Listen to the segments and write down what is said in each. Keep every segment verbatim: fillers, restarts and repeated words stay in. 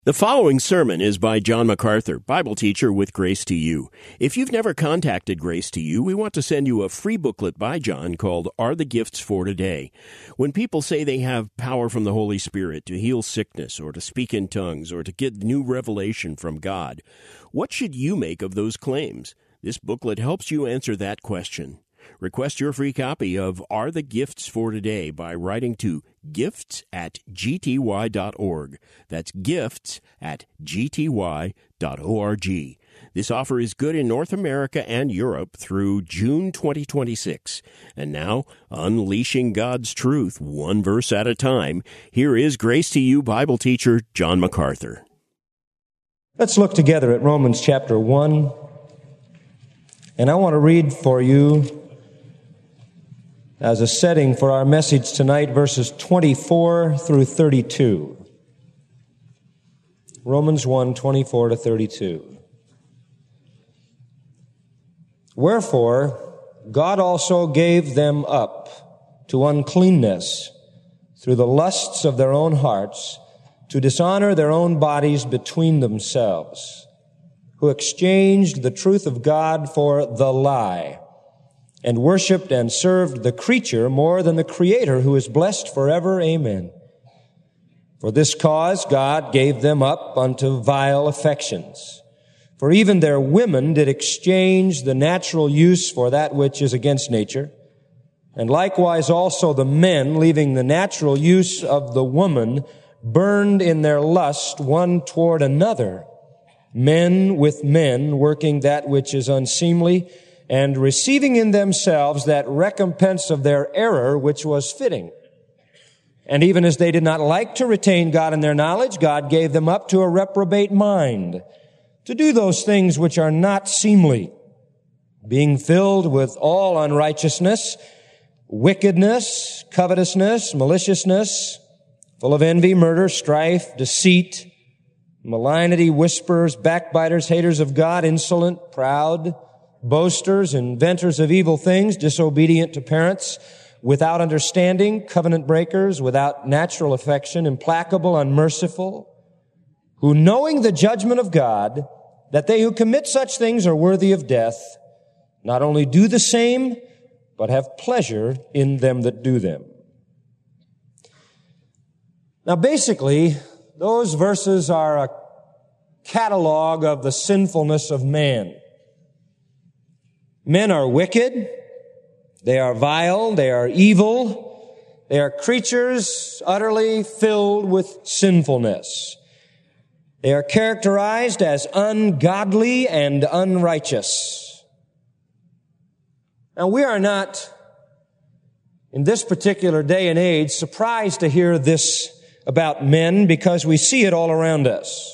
The following sermon is by John MacArthur, Bible teacher with Grace to You. If you've never contacted Grace to You, we want to send you a free booklet by John called Are the Gifts for Today? When people say they have power from the Holy Spirit to heal sickness or to speak in tongues or to get new revelation from God, what should you make of those claims? This booklet helps you answer that question. Request your free copy of Are the Gifts for Today by writing to gifts at g t y dot org. That's gifts at g t y dot org. This offer is good in North America and Europe through June twenty twenty-six. And now, unleashing God's truth one verse at a time, here is Grace to You Bible teacher John MacArthur. Let's look together at Romans chapter one. And I want to read for you, as a setting for our message tonight, verses twenty-four through thirty-two. Romans one, twenty-four to thirty-two. Wherefore, God also gave them up to uncleanness through the lusts of their own hearts, to dishonor their own bodies between themselves, who exchanged the truth of God for the lie, and worshipped and served the creature more than the Creator, who is blessed forever. Amen. For this cause God gave them up unto vile affections. For even their women did exchange the natural use for that which is against nature. And likewise also the men, leaving the natural use of the woman, burned in their lust one toward another, men with men, working that which is unseemly, and receiving in themselves that recompense of their error which was fitting. And even as they did not like to retain God in their knowledge, God gave them up to a reprobate mind, to do those things which are not seemly, being filled with all unrighteousness, wickedness, covetousness, maliciousness, full of envy, murder, strife, deceit, malignity, whisperers, backbiters, haters of God, insolent, proud, boasters, inventors of evil things, disobedient to parents, without understanding, covenant breakers, without natural affection, implacable, unmerciful, who knowing the judgment of God, that they who commit such things are worthy of death, not only do the same, but have pleasure in them that do them. Now basically, those verses are a catalog of the sinfulness of man. Men are wicked, they are vile, they are evil, they are creatures utterly filled with sinfulness. They are characterized as ungodly and unrighteous. Now, we are not, in this particular day and age, surprised to hear this about men because we see it all around us.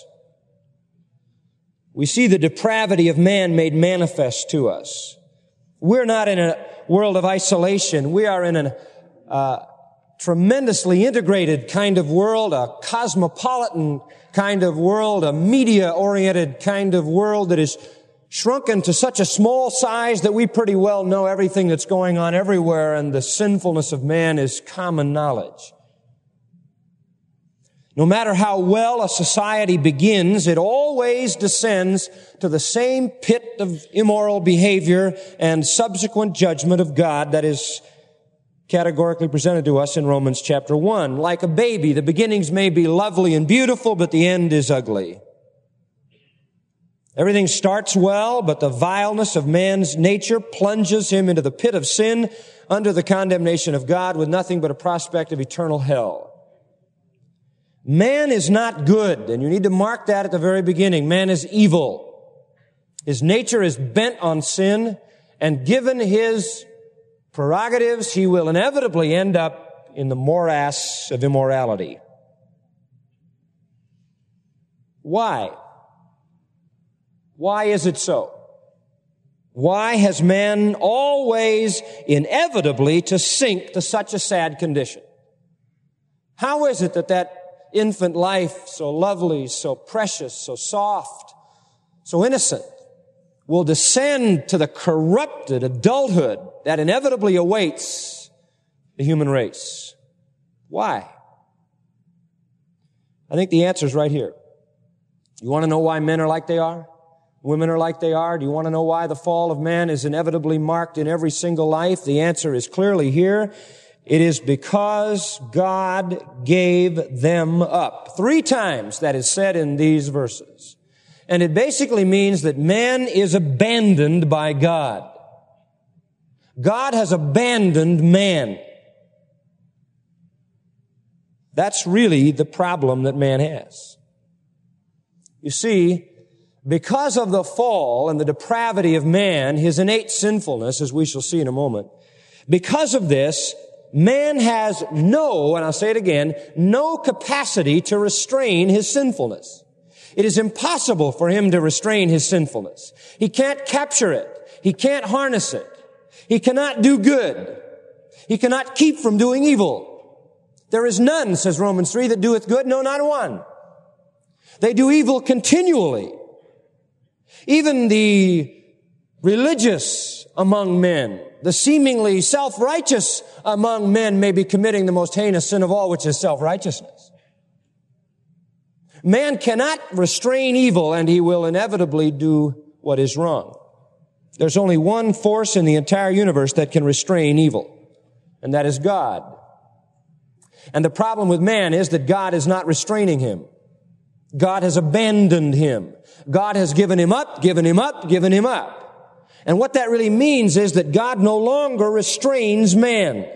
We see the depravity of man made manifest to us. We're not in a world of isolation. We are in a uh, tremendously integrated kind of world, a cosmopolitan kind of world, a media-oriented kind of world that is shrunken to such a small size that we pretty well know everything that's going on everywhere, and the sinfulness of man is common knowledge. No matter how well a society begins, it always descends to the same pit of immoral behavior and subsequent judgment of God that is categorically presented to us in Romans chapter one. Like a baby, the beginnings may be lovely and beautiful, but the end is ugly. Everything starts well, but the vileness of man's nature plunges him into the pit of sin under the condemnation of God with nothing but a prospect of eternal hell. Man is not good, and you need to mark that at the very beginning. Man is evil. His nature is bent on sin, and given his prerogatives, he will inevitably end up in the morass of immorality. Why? Why is it so? Why has man always inevitably to sink to such a sad condition? How is it that that infant life, so lovely, so precious, so soft, so innocent, will descend to the corrupted adulthood that inevitably awaits the human race? Why? I think the answer is right here. You want to know why men are like they are? Women are like they are? Do you want to know why the fall of man is inevitably marked in every single life? The answer is clearly here. It is because God gave them up. Three times that is said in these verses. And it basically means that man is abandoned by God. God has abandoned man. That's really the problem that man has. You see, because of the fall and the depravity of man, his innate sinfulness, as we shall see in a moment, because of this, man has no, and I'll say it again, no capacity to restrain his sinfulness. It is impossible for him to restrain his sinfulness. He can't capture it. He can't harness it. He cannot do good. He cannot keep from doing evil. There is none, says Romans three, that doeth good, no, not one. They do evil continually. Even the religious among men, the seemingly self-righteous among men may be committing the most heinous sin of all, which is self-righteousness. Man cannot restrain evil, and he will inevitably do what is wrong. There's only one force in the entire universe that can restrain evil, and that is God. And the problem with man is that God is not restraining him. God has abandoned him. God has given him up, given him up, given him up. And what that really means is that God no longer restrains man.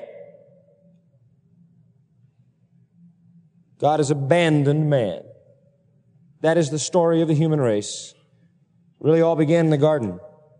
God has abandoned man. That is the story of the human race. It really all began in the garden.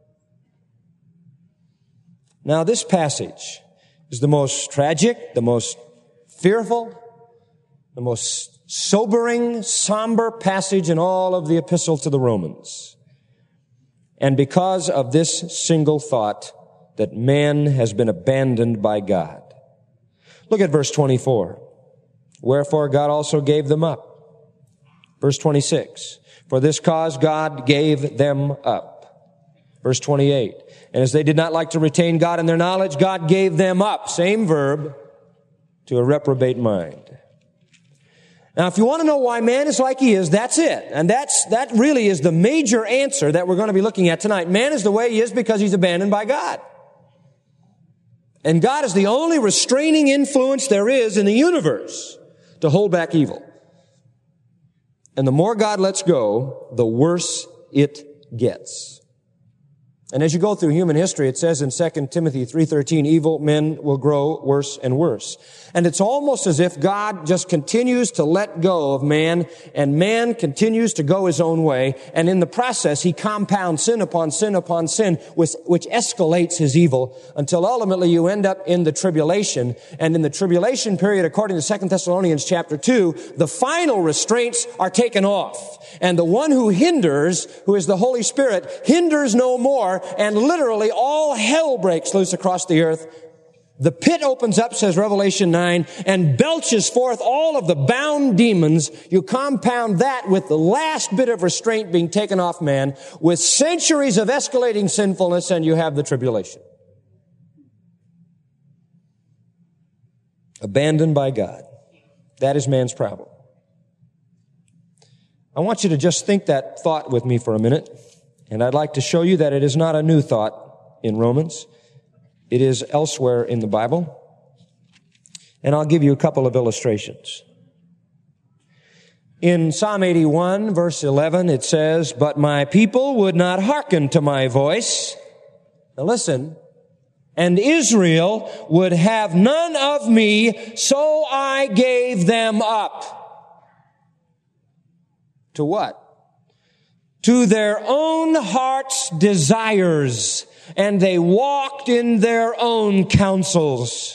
Now, this passage is the most tragic, the most fearful, the most sobering, somber passage in all of the epistle to the Romans. And because of this single thought that man has been abandoned by God. Look at verse twenty-four. Wherefore God also gave them up. Verse twenty-six. For this cause God gave them up. Verse twenty-eight. And as they did not like to retain God in their knowledge, God gave them up. Same verb. To a reprobate mind. Now, if you want to know why man is like he is, that's it. And that's, that really is the major answer that we're going to be looking at tonight. Man is the way he is because he's abandoned by God. And God is the only restraining influence there is in the universe to hold back evil. And the more God lets go, the worse it gets. And as you go through human history, it says in Second Timothy three thirteen, evil men will grow worse and worse. And it's almost as if God just continues to let go of man, and man continues to go his own way. And in the process, he compounds sin upon sin upon sin, which, which escalates his evil until ultimately you end up in the tribulation. And in the tribulation period, according to Second Thessalonians chapter two, the final restraints are taken off. And the one who hinders, who is the Holy Spirit, hinders no more. And literally all hell breaks loose across the earth. The pit opens up, says Revelation nine, and belches forth all of the bound demons. You compound that with the last bit of restraint being taken off man, with centuries of escalating sinfulness, and you have the tribulation. Abandoned by God. That is man's problem. I want you to just think that thought with me for a minute. And I'd like to show you that it is not a new thought in Romans. It is elsewhere in the Bible. And I'll give you a couple of illustrations. In Psalm eighty-one, verse eleven, it says, but my people would not hearken to my voice. Now listen. And Israel would have none of me, so I gave them up. To what? To their own heart's desires, and they walked in their own counsels.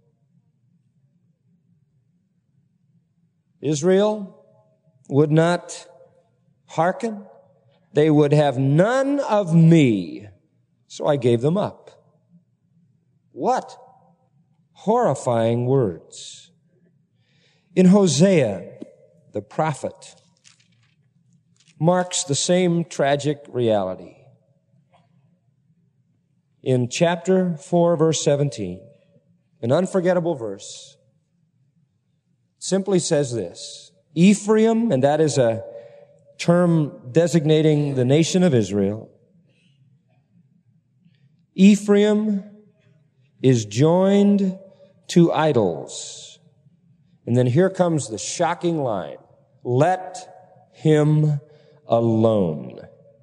Israel would not hearken. They would have none of me, so I gave them up. What horrifying words. In Hosea, the prophet marks the same tragic reality. In chapter four, verse seventeen, an unforgettable verse, simply says this, Ephraim, and that is a term designating the nation of Israel. Ephraim is joined to idols. And then here comes the shocking line. Let him alone.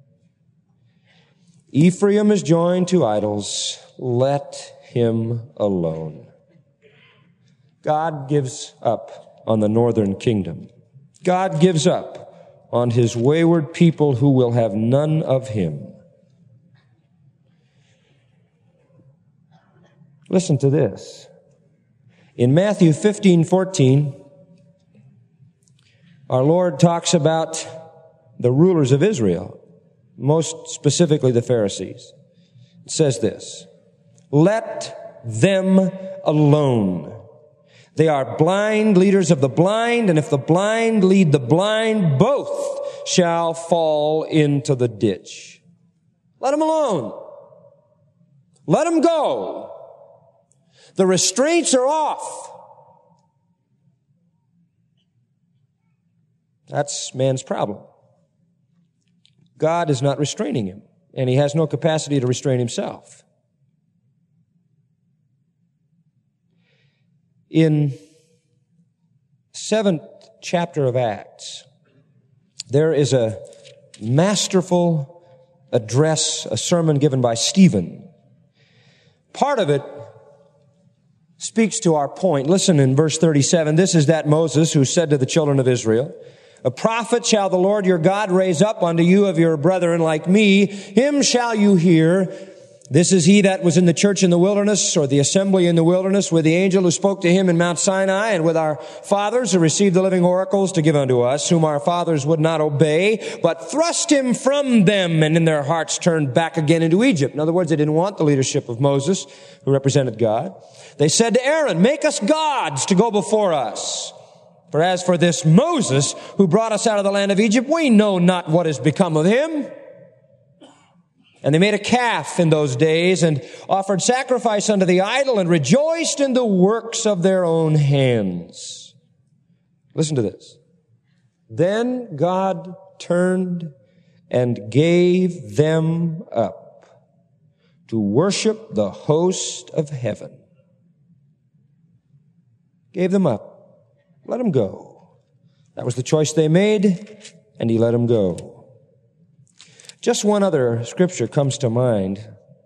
Ephraim is joined to idols. Let him alone. God gives up on the northern kingdom. God gives up on his wayward people who will have none of him. Listen to this. In Matthew fifteen fourteen, our Lord talks about the rulers of Israel, most specifically the Pharisees. It says this, let them alone. They are blind leaders of the blind, and if the blind lead the blind, both shall fall into the ditch. Let them alone. Let them go. The restraints are off. That's man's problem. God is not restraining him, and he has no capacity to restrain himself. In seventh chapter of Acts, there is a masterful address, a sermon given by Stephen. Part of it speaks to our point. Listen in verse thirty-seven. This is that Moses who said to the children of Israel, a prophet shall the Lord your God raise up unto you of your brethren like me. Him shall you hear. This is he that was in the church in the wilderness, or the assembly in the wilderness, with the angel who spoke to him in Mount Sinai, and with our fathers who received the living oracles to give unto us, whom our fathers would not obey, but thrust him from them, and in their hearts turned back again into Egypt. In other words, they didn't want the leadership of Moses, who represented God. They said to Aaron, make us gods to go before us. For as for this Moses, who brought us out of the land of Egypt, we know not what has become of him. And they made a calf in those days and offered sacrifice unto the idol and rejoiced in the works of their own hands. Listen to this. Then God turned and gave them up to worship the host of heaven. Gave them up. Let them go. That was the choice they made, and he let them go. Just one other scripture comes to mind.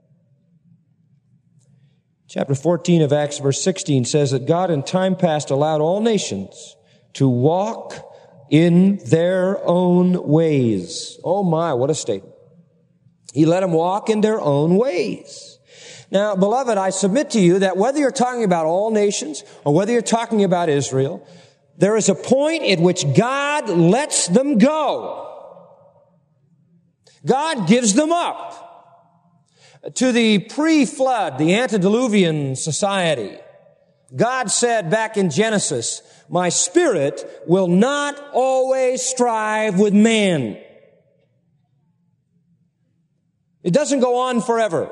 Chapter fourteen of Acts, verse sixteen says that God in time past allowed all nations to walk in their own ways. Oh my, what a statement. He let them walk in their own ways. Now, beloved, I submit to you that whether you're talking about all nations or whether you're talking about Israel, there is a point at which God lets them go. God gives them up to the pre-flood, the antediluvian society. God said back in Genesis, my spirit will not always strive with man. It doesn't go on forever.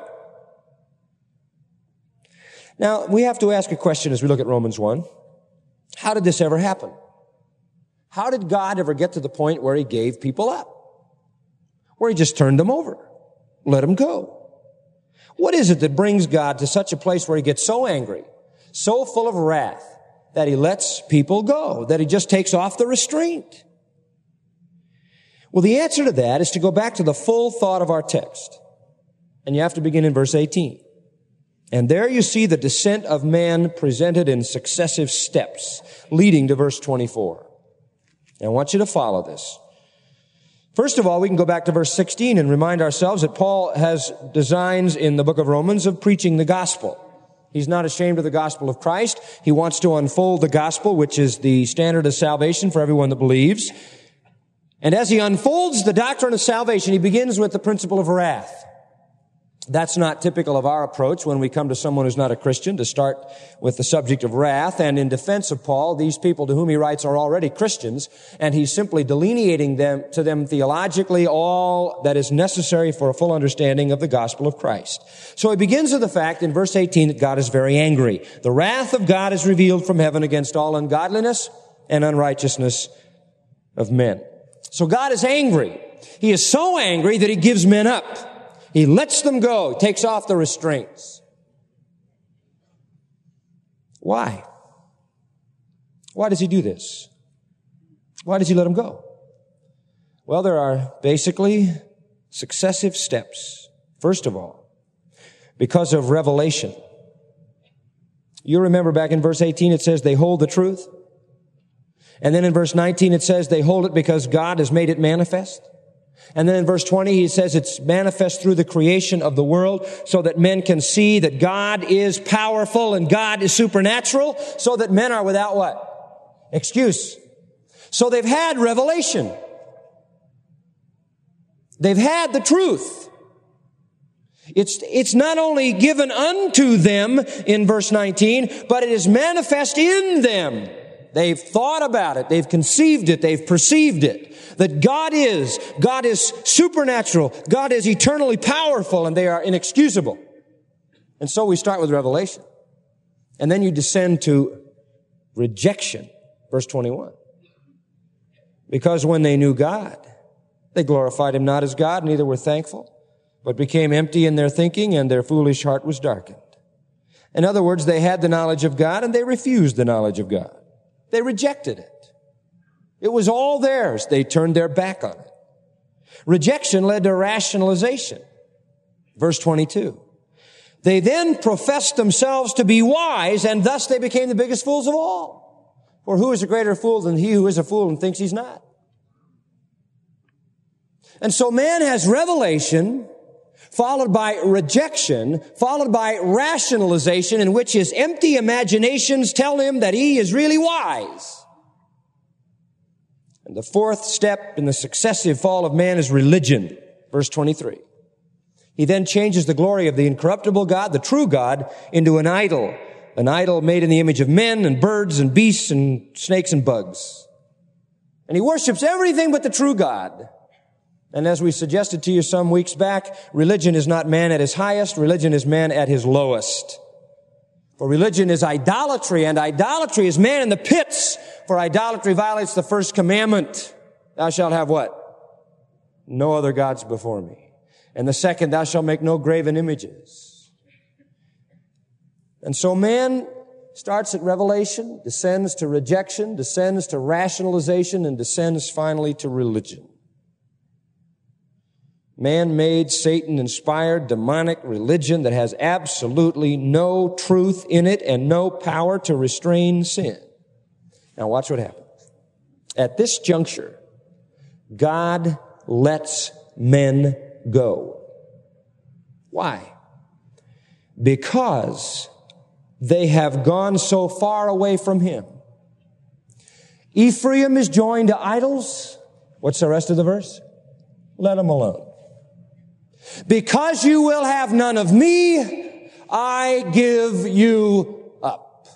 Now, we have to ask a question as we look at Romans one. How did this ever happen? How did God ever get to the point where he gave people up? Where he just turned them over, let them go? What is it that brings God to such a place where he gets so angry, so full of wrath, that he lets people go, that he just takes off the restraint? Well, the answer to that is to go back to the full thought of our text. And you have to begin in verse eighteen. And there you see the descent of man presented in successive steps, leading to verse twenty-four. And I want you to follow this. First of all, we can go back to verse sixteen and remind ourselves that Paul has designs in the book of Romans of preaching the gospel. He's not ashamed of the gospel of Christ. He wants to unfold the gospel, which is the standard of salvation for everyone that believes. And as he unfolds the doctrine of salvation, he begins with the principle of wrath. That's not typical of our approach when we come to someone who's not a Christian, to start with the subject of wrath. And in defense of Paul, these people to whom he writes are already Christians, and he's simply delineating them to them theologically all that is necessary for a full understanding of the gospel of Christ. So he begins with the fact in verse eighteen that God is very angry. The wrath of God is revealed from heaven against all ungodliness and unrighteousness of men. So God is angry. He is so angry that he gives men up. He lets them go. He takes off the restraints. Why? Why does he do this? Why does he let them go? Well, there are basically successive steps. First of all, because of revelation. You remember back in verse eighteen, it says they hold the truth. And then in verse nineteen, it says they hold it because God has made it manifest. And then in verse twenty, he says it's manifest through the creation of the world so that men can see that God is powerful and God is supernatural, so that men are without what? Excuse. So they've had revelation. They've had the truth. It's, it's not only given unto them in verse nineteen, but it is manifest in them. They've thought about it. They've conceived it. They've perceived it. That God is, God is supernatural. God is eternally powerful, and they are inexcusable. And so we start with revelation. And then you descend to rejection. Verse twenty-one. Because when they knew God, they glorified him not as God, neither were thankful, but became empty in their thinking, and their foolish heart was darkened. In other words, they had the knowledge of God, and they refused the knowledge of God. They rejected it. It was all theirs. They turned their back on it. Rejection led to rationalization. Verse twenty-two. They then professed themselves to be wise, and thus they became the biggest fools of all. For who is a greater fool than he who is a fool and thinks he's not? And so man has revelation, followed by rejection, followed by rationalization, in which his empty imaginations tell him that he is really wise. And the fourth step in the successive fall of man is religion. Verse twenty-three. He then changes the glory of the incorruptible God, the true God, into an idol. An idol made in the image of men and birds and beasts and snakes and bugs. And he worships everything but the true God. And as we suggested to you some weeks back, religion is not man at his highest. Religion is man at his lowest. For religion is idolatry, and idolatry is man in the pits. For idolatry violates the first commandment. Thou shalt have what? No other gods before me. And the second, thou shalt make no graven images. And so man starts at revelation, descends to rejection, descends to rationalization, and descends finally to religion. Man-made, Satan-inspired, demonic religion that has absolutely no truth in it and no power to restrain sin. Now watch what happens. At this juncture, God lets men go. Why? Because they have gone so far away from him. Ephraim is joined to idols. What's the rest of the verse? Let him alone. Because you will have none of me, I give you up.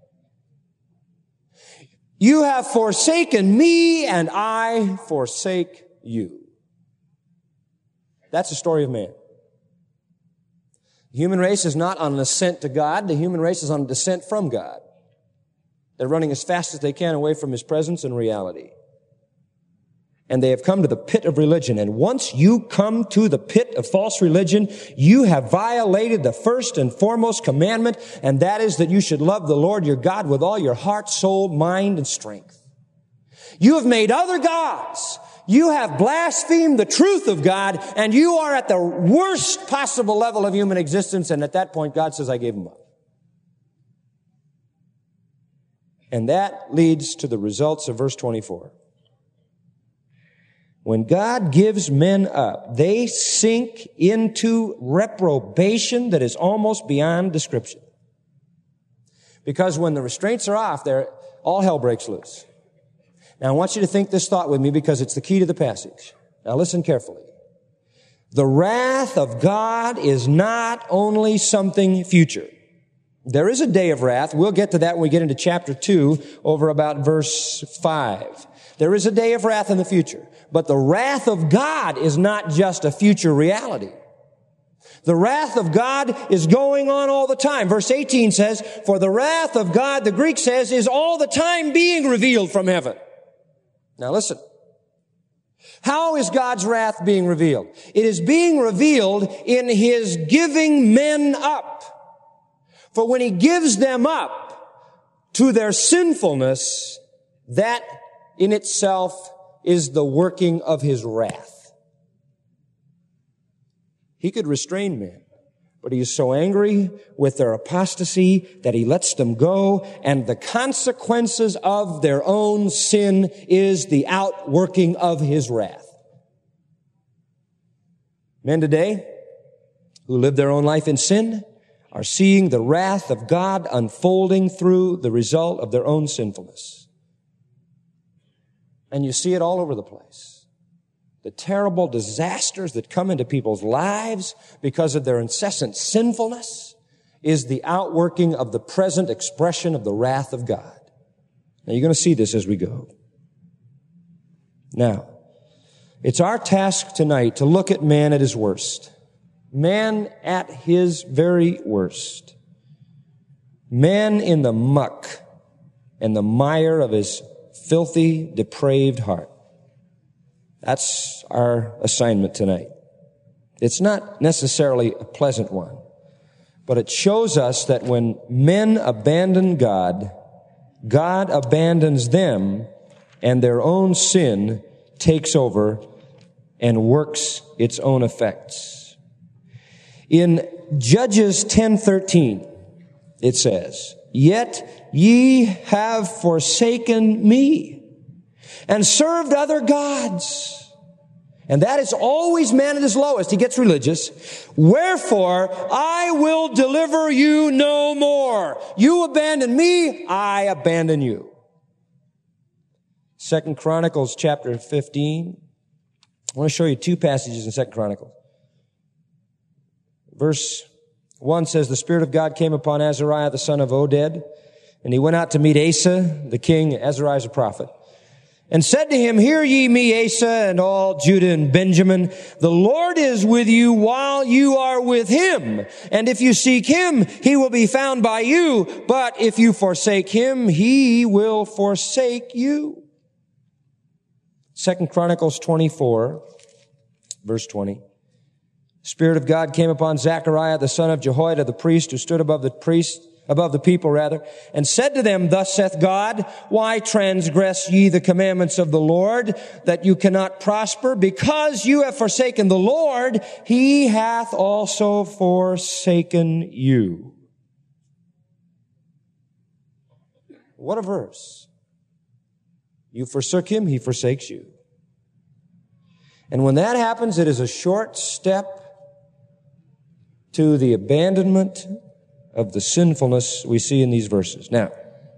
You have forsaken me, and I forsake you. That's the story of man. The human race is not on an ascent to God. The human race is on a descent from God. They're running as fast as they can away from his presence and reality. And they have come to the pit of religion. And once you come to the pit of false religion, you have violated the first and foremost commandment, and that is that you should love the Lord your God with all your heart, soul, mind, and strength. You have made other gods. You have blasphemed the truth of God, and you are at the worst possible level of human existence. And at that point, God says, I gave him up. And that leads to the results of verse twenty-four. When God gives men up, they sink into reprobation that is almost beyond description. Because when the restraints are off, there, all hell breaks loose. Now I want you to think this thought with me because it's the key to the passage. Now listen carefully. The wrath of God is not only something future. There is a day of wrath. We'll get to that when we get into chapter two over about verse five. There is a day of wrath in the future. But the wrath of God is not just a future reality. The wrath of God is going on all the time. Verse eighteen says, for the wrath of God, the Greek says, is all the time being revealed from heaven. Now listen. How is God's wrath being revealed? It is being revealed in His giving men up. For when He gives them up to their sinfulness, that in itself is the working of His wrath. He could restrain men, but He is so angry with their apostasy that He lets them go, and the consequences of their own sin is the outworking of His wrath. Men today who live their own life in sin are seeing the wrath of God unfolding through the result of their own sinfulness. And you see it all over the place. The terrible disasters that come into people's lives because of their incessant sinfulness is the outworking of the present expression of the wrath of God. Now, you're going to see this as we go. Now, it's our task tonight to look at man at his worst. Man at his very worst. Man in the muck and the mire of his filthy, depraved heart. That's our assignment tonight. It's not necessarily a pleasant one, but it shows us that when men abandon God, God abandons them, and their own sin takes over and works its own effects. In Judges ten thirteen, it says, "Yet ye have forsaken me and served other gods." And that is always man at his lowest. He gets religious. "Wherefore I will deliver you no more. You abandon me, I abandon you." Second Chronicles chapter fifteen. I want to show you two passages in Second Chronicles. Verse one says, "The Spirit of God came upon Azariah the son of Oded, and he went out to meet Asa, the king." Azariah is a prophet. "And said to him, Hear ye me, Asa, and all Judah and Benjamin. The Lord is with you while you are with him. And if you seek him, he will be found by you. But if you forsake him, he will forsake you." Second Chronicles twenty-four, verse twenty. "Spirit of God came upon Zechariah, the son of Jehoiada, the priest, who stood above the priest, above the people rather, and said to them, Thus saith God, Why transgress ye the commandments of the Lord, that you cannot prosper? Because you have forsaken the Lord, he hath also forsaken you." What a verse. You forsook him, he forsakes you. And when that happens, it is a short step to the abandonment of the sinfulness we see in these verses. Now,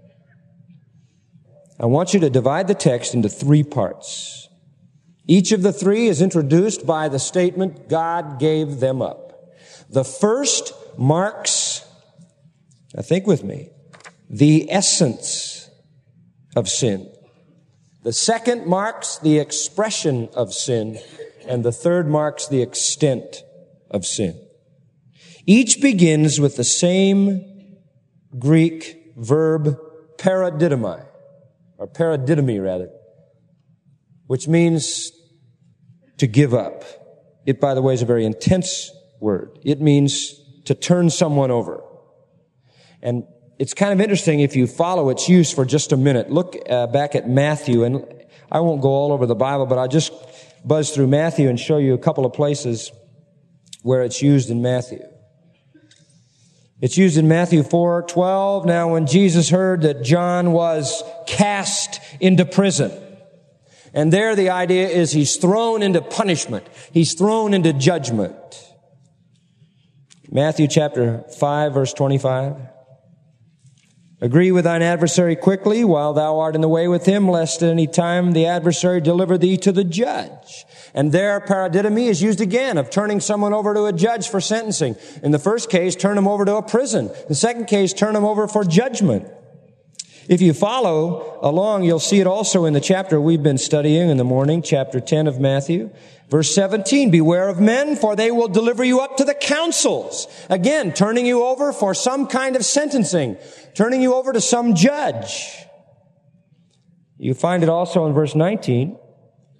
I want you to divide the text into three parts. Each of the three is introduced by the statement, God gave them up. The first marks, now think with me, the essence of sin. The second marks the expression of sin, and the third marks the extent of sin. Each begins with the same Greek verb paradidomi, or paradidomi rather, which means to give up. It, by the way, is a very intense word. It means to turn someone over. And it's kind of interesting if you follow its use for just a minute. Look uh, back at Matthew, and I won't go all over the Bible, but I'll just buzz through Matthew and show you a couple of places where it's used in Matthew. It's used in Matthew four twelve. "Now when Jesus heard that John was cast into prison," and there the idea is he's thrown into punishment. He's thrown into judgment. Matthew chapter five, verse twenty-five. "Agree with thine adversary quickly while thou art in the way with him, lest at any time the adversary deliver thee to the judge." And there, paradidomi is used again of turning someone over to a judge for sentencing. In the first case, turn them over to a prison. The second case, turn them over for judgment. If you follow along, you'll see it also in the chapter we've been studying in the morning, chapter ten of Matthew. Verse seventeen, "Beware of men, for they will deliver you up to the councils." Again, turning you over for some kind of sentencing, turning you over to some judge. You find it also in verse nineteen.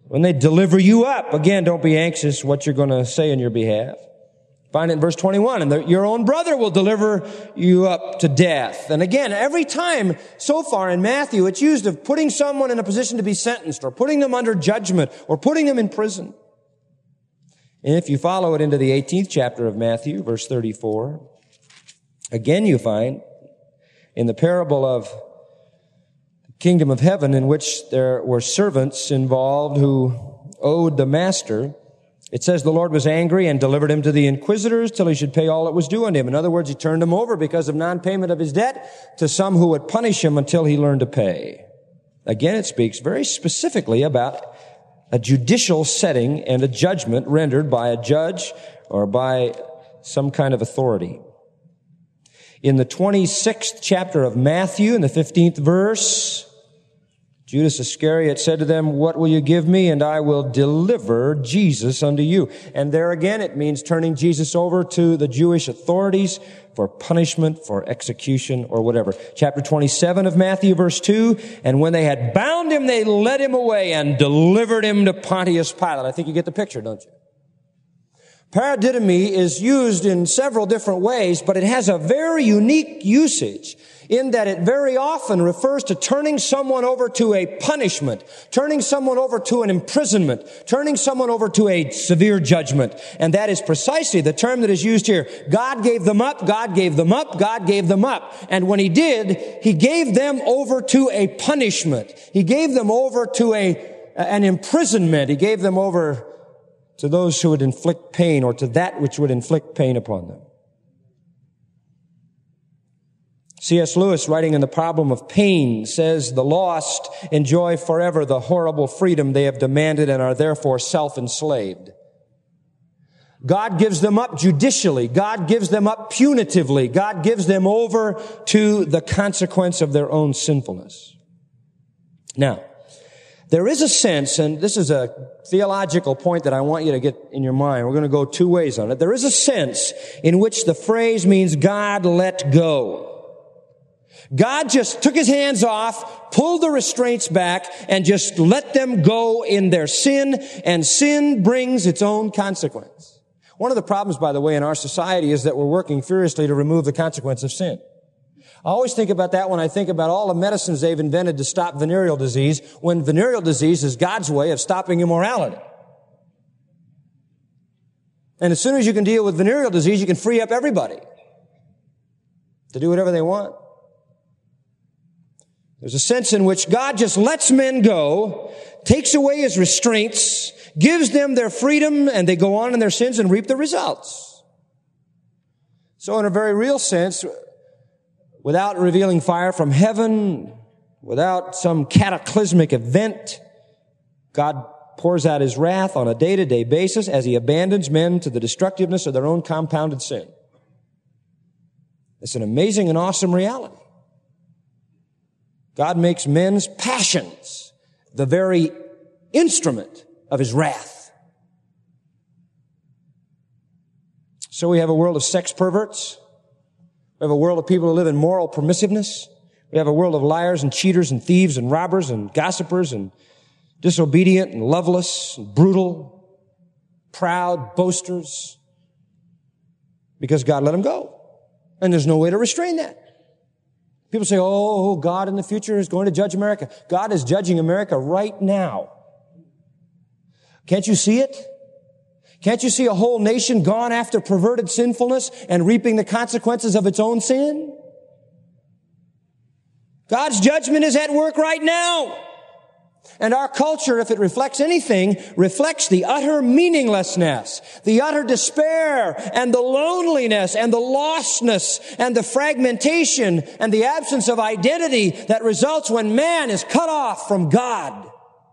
When they deliver you up, again, don't be anxious what you're going to say in your behalf. Find it in verse twenty-one, and the, your own brother will deliver you up to death. And again, every time so far in Matthew, it's used of putting someone in a position to be sentenced, or putting them under judgment, or putting them in prison. And if you follow it into the eighteenth chapter of Matthew, verse thirty-four, again you find in the parable of the kingdom of heaven, in which there were servants involved who owed the master, it says the Lord was angry and delivered him to the inquisitors till he should pay all that was due unto him. In other words, he turned him over because of non-payment of his debt to some who would punish him until he learned to pay. Again, it speaks very specifically about a judicial setting and a judgment rendered by a judge or by some kind of authority. In the twenty-sixth chapter of Matthew, in the fifteenth verse, Judas Iscariot said to them, "What will you give me? And I will deliver Jesus unto you." And there again, it means turning Jesus over to the Jewish authorities for punishment, for execution, or whatever. Chapter twenty-seven of Matthew, verse two, "And when they had bound him, they led him away and delivered him to Pontius Pilate." I think you get the picture, don't you? Paradidomi is used in several different ways, but it has a very unique usage in that it very often refers to turning someone over to a punishment, turning someone over to an imprisonment, turning someone over to a severe judgment. And that is precisely the term that is used here. God gave them up, God gave them up, God gave them up. And when he did, he gave them over to a punishment. He gave them over to a an imprisonment. He gave them over to those who would inflict pain, or to that which would inflict pain upon them. C S Lewis, writing in The Problem of Pain, says, "The lost enjoy forever the horrible freedom they have demanded and are therefore self-enslaved. God gives them up judicially. God gives them up punitively. God gives them over to the consequence of their own sinfulness." Now, there is a sense, and this is a theological point that I want you to get in your mind. We're going to go two ways on it. There is a sense in which the phrase means God let go. God just took his hands off, pulled the restraints back, and just let them go in their sin, and sin brings its own consequence. One of the problems, by the way, in our society is that we're working furiously to remove the consequence of sin. I always think about that when I think about all the medicines they've invented to stop venereal disease, when venereal disease is God's way of stopping immorality. And as soon as you can deal with venereal disease, you can free up everybody to do whatever they want. There's a sense in which God just lets men go, takes away his restraints, gives them their freedom, and they go on in their sins and reap the results. So in a very real sense, without revealing fire from heaven, without some cataclysmic event, God pours out his wrath on a day-to-day basis as he abandons men to the destructiveness of their own compounded sin. It's an amazing and awesome reality. God makes men's passions the very instrument of his wrath. So we have a world of sex perverts. We have a world of people who live in moral permissiveness. We have a world of liars and cheaters and thieves and robbers and gossipers and disobedient and loveless and brutal, proud boasters, because God let them go. And there's no way to restrain that. People say, oh, God in the future is going to judge America. God is judging America right now. Can't you see it? Can't you see a whole nation gone after perverted sinfulness and reaping the consequences of its own sin? God's judgment is at work right now. And our culture, if it reflects anything, reflects the utter meaninglessness, the utter despair, and the loneliness, and the lostness, and the fragmentation, and the absence of identity that results when man is cut off from God.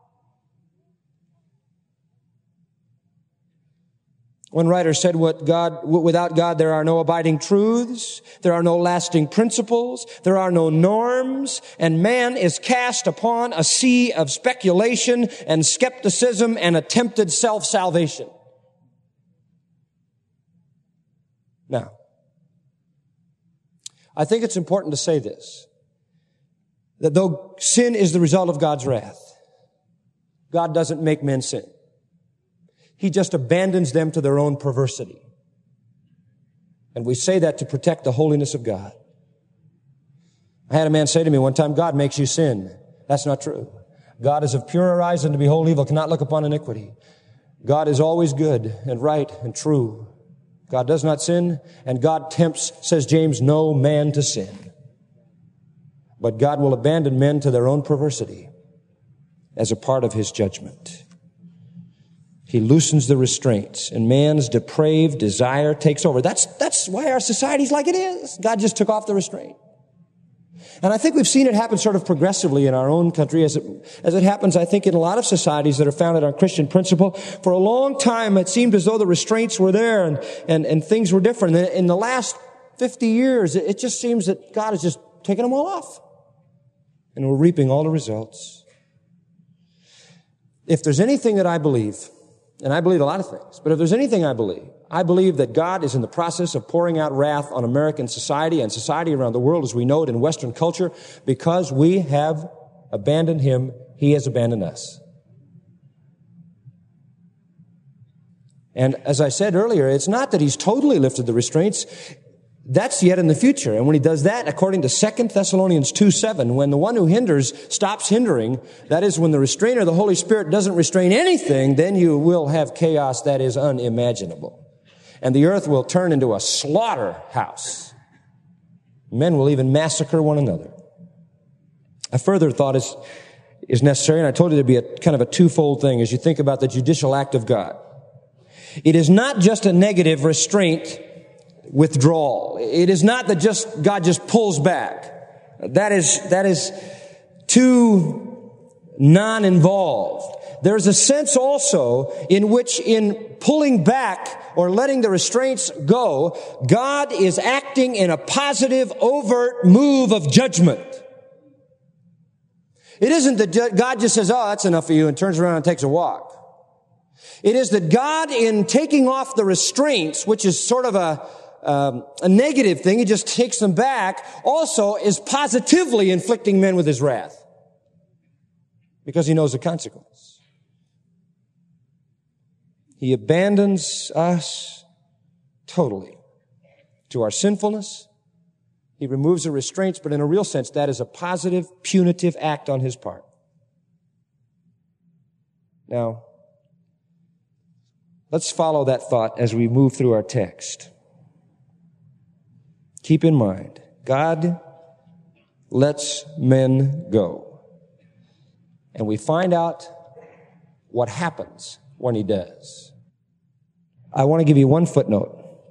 One writer said, "What God, without God, there are no abiding truths, there are no lasting principles, there are no norms, and man is cast upon a sea of speculation and skepticism and attempted self-salvation." Now, I think it's important to say this, that though sin is the result of God's wrath, God doesn't make men sin. He just abandons them to their own perversity. And we say that to protect the holiness of God. I had a man say to me one time, God makes you sin. That's not true. God is of purer eyes than to behold evil, cannot look upon iniquity. God is always good and right and true. God does not sin, and God tempts, says James, no man to sin. But God will abandon men to their own perversity as a part of His judgment. He loosens the restraints, and man's depraved desire takes over. That's, that's why our society's like it is. God just took off the restraint. And I think we've seen it happen sort of progressively in our own country as it, as it happens, I think, in a lot of societies that are founded on Christian principle. For a long time, it seemed as though the restraints were there and, and, and things were different. And in the last fifty years, it, it just seems that God has just taken them all off. And we're reaping all the results. If there's anything that I believe, and I believe a lot of things, but if there's anything I believe, I believe that God is in the process of pouring out wrath on American society and society around the world as we know it in Western culture because we have abandoned Him. He has abandoned us. And as I said earlier, it's not that He's totally lifted the restraints. That's yet in the future. And when He does that, according to Second Thessalonians two seven, when the one who hinders stops hindering, that is, when the restrainer, the Holy Spirit, doesn't restrain anything, then you will have chaos that is unimaginable. And the earth will turn into a slaughterhouse. Men will even massacre one another. A further thought is, is necessary, and I told you there'd be a kind of a twofold thing as you think about the judicial act of God. It is not just a negative restraint withdrawal. It is not that just God just pulls back. That is, that is too non-involved. There's a sense also in which in pulling back or letting the restraints go, God is acting in a positive, overt move of judgment. It isn't that God just says, oh, that's enough for you, and turns around and takes a walk. It is that God, in taking off the restraints, which is sort of a Um, a negative thing, He just takes them back, also is positively inflicting men with His wrath. Because He knows the consequence. He abandons us totally to our sinfulness. He removes the restraints, but in a real sense, that is a positive, punitive act on His part. Now, let's follow that thought as we move through our text. Keep in mind, God lets men go. And we find out what happens when He does. I want to give you one footnote.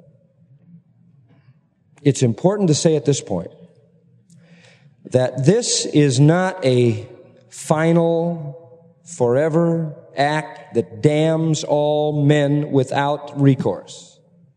It's important to say at this point that this is not a final, forever act that damns all men without recourse.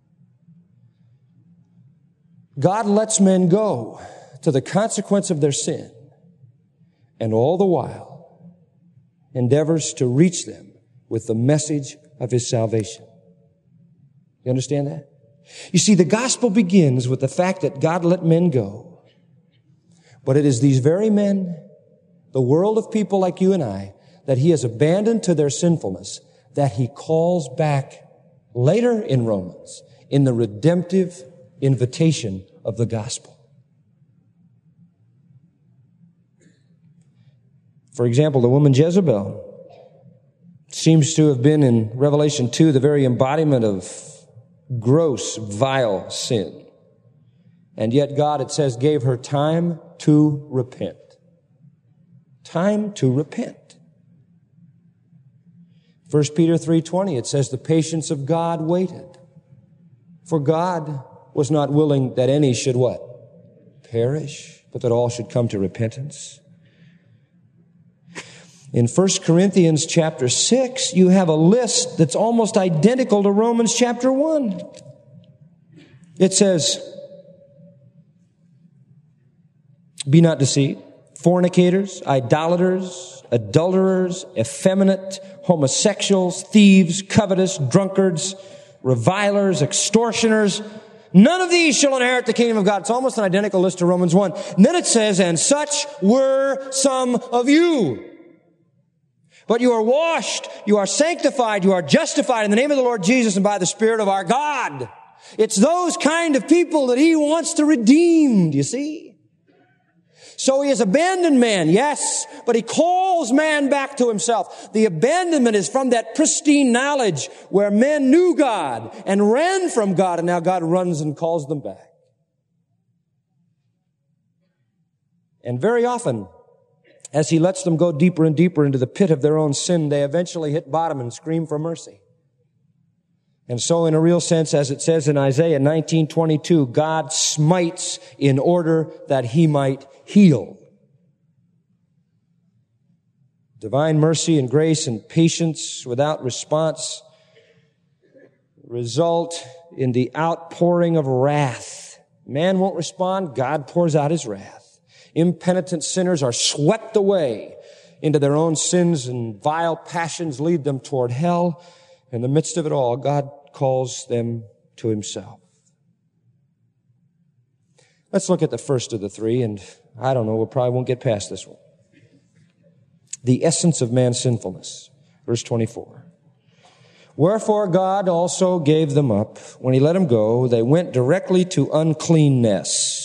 God lets men go to the consequence of their sin, and all the while endeavors to reach them with the message of His salvation. You understand that? You see, the gospel begins with the fact that God let men go. But it is these very men, the world of people like you and I, that He has abandoned to their sinfulness, that He calls back later in Romans in the redemptive invitation of the gospel. For example, the woman Jezebel seems to have been in Revelation two the very embodiment of gross, vile sin. And yet God, it says, gave her time to repent. Time to repent. First Peter three twenty, it says, the patience of God waited. For God was not willing that any should what? Perish, but that all should come to repentance. In First Corinthians chapter six, you have a list that's almost identical to Romans chapter one. It says, be not deceived, fornicators, idolaters, adulterers, effeminate, homosexuals, thieves, covetous, drunkards, revilers, extortioners, none of these shall inherit the kingdom of God. It's almost an identical list to Romans one. And then it says, and such were some of you. But you are washed, you are sanctified, you are justified in the name of the Lord Jesus and by the Spirit of our God. It's those kind of people that He wants to redeem, do you see? So He has abandoned man, yes, but He calls man back to Himself. The abandonment is from that pristine knowledge where men knew God and ran from God, and now God runs and calls them back. And very often, as He lets them go deeper and deeper into the pit of their own sin, they eventually hit bottom and scream for mercy. And so in a real sense, as it says in Isaiah nineteen twenty-two, God smites in order that He might heal. Divine mercy and grace and patience without response result in the outpouring of wrath. Man won't respond, God pours out His wrath. Impenitent sinners are swept away into their own sins, and vile passions lead them toward hell. In the midst of it all, God calls them to Himself. Let's look at the first of the three, and I don't know, we probably won't get past this one. The essence of man's sinfulness. Verse twenty-four. Wherefore God also gave them up. When He let them go, they went directly to uncleanness.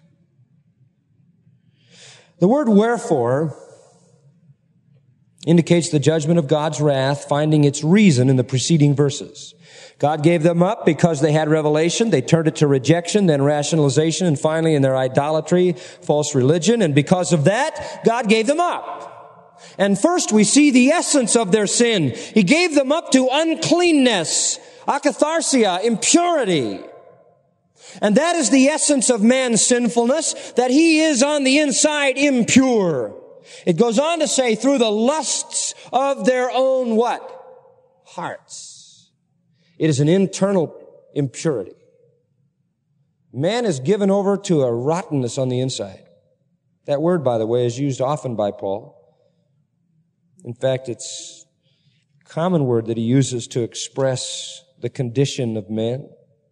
The word wherefore indicates the judgment of God's wrath, finding its reason in the preceding verses. God gave them up because they had revelation. They turned it to rejection, then rationalization, and finally in their idolatry, false religion. And because of that, God gave them up. And first we see the essence of their sin. He gave them up to uncleanness, akatharsia, impurity. And that is the essence of man's sinfulness, that he is on the inside impure. It goes on to say, through the lusts of their own what? Hearts. It is an internal impurity. Man is given over to a rottenness on the inside. That word, by the way, is used often by Paul. In fact, it's a common word that he uses to express the condition of man.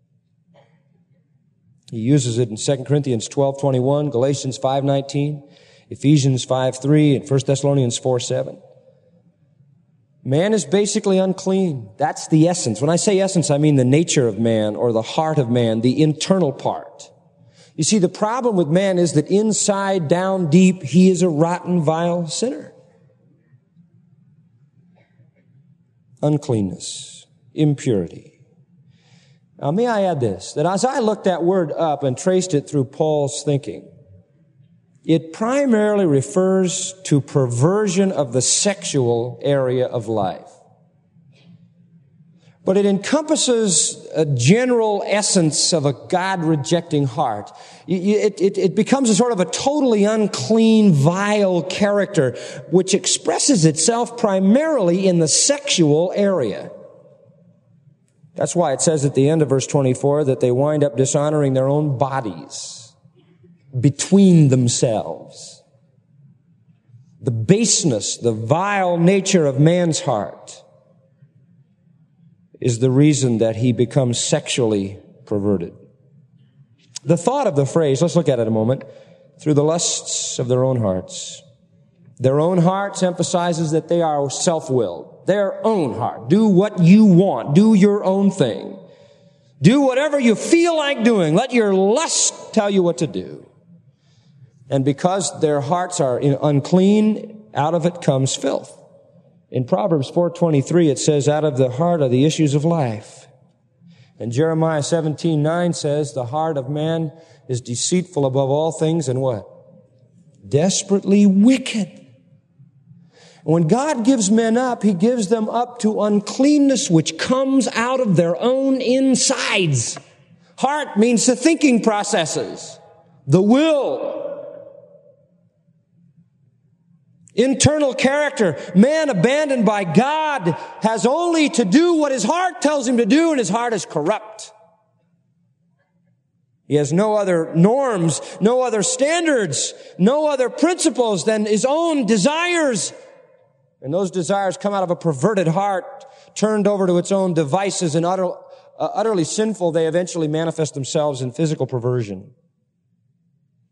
He uses it in Second Corinthians twelve twenty-one, Galatians five nineteen, Ephesians five three, and First Thessalonians four seven. Man is basically unclean. That's the essence. When I say essence, I mean the nature of man or the heart of man, the internal part. You see, the problem with man is that inside, down deep, he is a rotten, vile sinner. Uncleanness, impurity. Now, may I add this, that as I looked that word up and traced it through Paul's thinking, it primarily refers to perversion of the sexual area of life. But it encompasses a general essence of a God-rejecting heart. It, it, it becomes a sort of a totally unclean, vile character, which expresses itself primarily in the sexual area. That's why it says at the end of verse twenty-four that they wind up dishonoring their own bodies between themselves. The baseness, the vile nature of man's heart is the reason that he becomes sexually perverted. The thought of the phrase, let's look at it a moment, through the lusts of their own hearts. Their own hearts emphasizes that they are self-willed. Their own heart. Do what you want. Do your own thing. Do whatever you feel like doing. Let your lust tell you what to do. And because their hearts are unclean, out of it comes filth. In Proverbs four twenty-three, it says, out of the heart are the issues of life. And Jeremiah seventeen nine says, the heart of man is deceitful above all things and what? Desperately wicked. When God gives men up, He gives them up to uncleanness which comes out of their own insides. Heart means the thinking processes, the will, internal character. Man abandoned by God has only to do what his heart tells him to do, and his heart is corrupt. He has no other norms, no other standards, no other principles than his own desires. And those desires come out of a perverted heart, turned over to its own devices and utter, uh, utterly sinful. They eventually manifest themselves in physical perversion.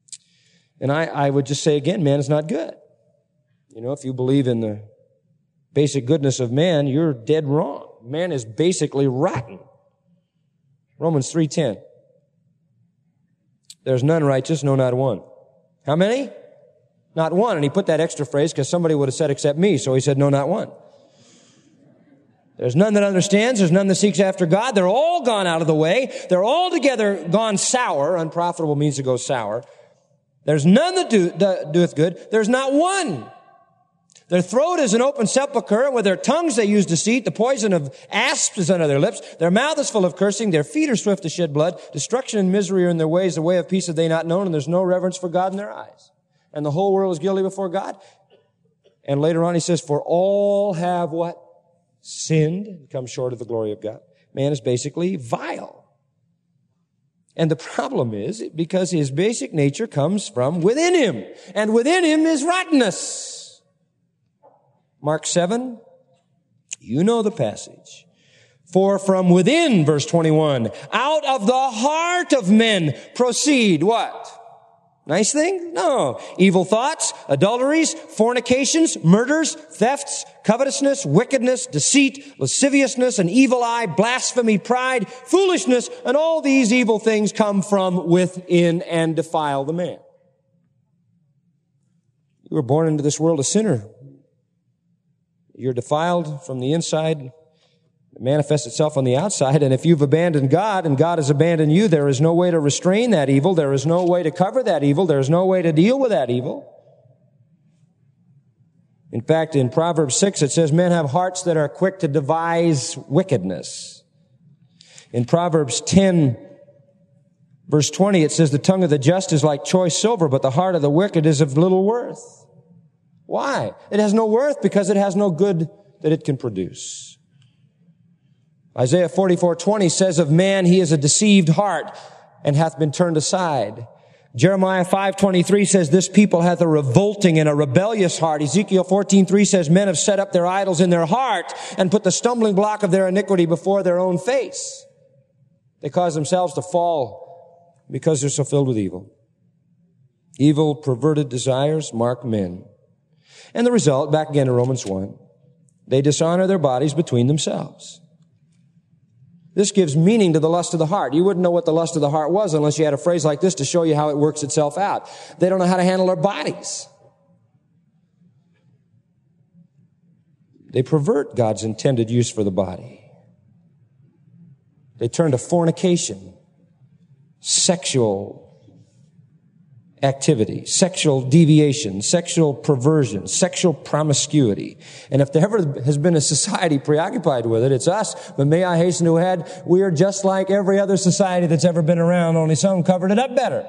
And I, I would just say again, man is not good. You know, if you believe in the basic goodness of man, you're dead wrong. Man is basically rotten. Romans three ten. There's none righteous, no, not one. How many? Not one. And he put that extra phrase because somebody would have said except me, so he said no, not one. There's none that understands. There's none that seeks after God. They're all gone out of the way. They're all together gone sour. Unprofitable means to go sour. There's none that do, that doeth good. There's not one. Their throat is an open sepulchre, and with their tongues they use deceit. The poison of asps is under their lips. Their mouth is full of cursing. Their feet are swift to shed blood. Destruction and misery are in their ways. The way of peace have they not known, and there's no reverence for God in their eyes. And the whole world is guilty before God. And later on he says, for all have what? Sinned and come short of the glory of God. Man is basically vile. And the problem is because his basic nature comes from within him. And within him is rottenness. Mark seven, you know the passage. For from within, verse twenty-one, out of the heart of men proceed what? Nice thing? No. Evil thoughts, adulteries, fornications, murders, thefts, covetousness, wickedness, deceit, lasciviousness, an evil eye, blasphemy, pride, foolishness, and all these evil things come from within and defile the man. You were born into this world a sinner. You're defiled from the inside. It manifests itself on the outside, and if you've abandoned God and God has abandoned you, there is no way to restrain that evil. There is no way to cover that evil. There is no way to deal with that evil. In fact, in Proverbs six, it says, men have hearts that are quick to devise wickedness. In Proverbs ten, verse twenty, it says, the tongue of the just is like choice silver, but the heart of the wicked is of little worth. Why? It has no worth because it has no good that it can produce. Isaiah forty-four twenty says of man, he is a deceived heart and hath been turned aside. Jeremiah five twenty-three says, this people hath a revolting and a rebellious heart. Ezekiel fourteen three says, men have set up their idols in their heart and put the stumbling block of their iniquity before their own face. They cause themselves to fall because they're so filled with evil. Evil, perverted desires mark men. And the result, back again to Romans one, they dishonor their bodies between themselves. This gives meaning to the lust of the heart. You wouldn't know what the lust of the heart was unless you had a phrase like this to show you how it works itself out. They don't know how to handle their bodies. They pervert God's intended use for the body. They turn to fornication, sexual activity, sexual deviation, sexual perversion, sexual promiscuity. And if there ever has been a society preoccupied with it, it's us. But may I hasten to add, we are just like every other society that's ever been around, only some covered it up better.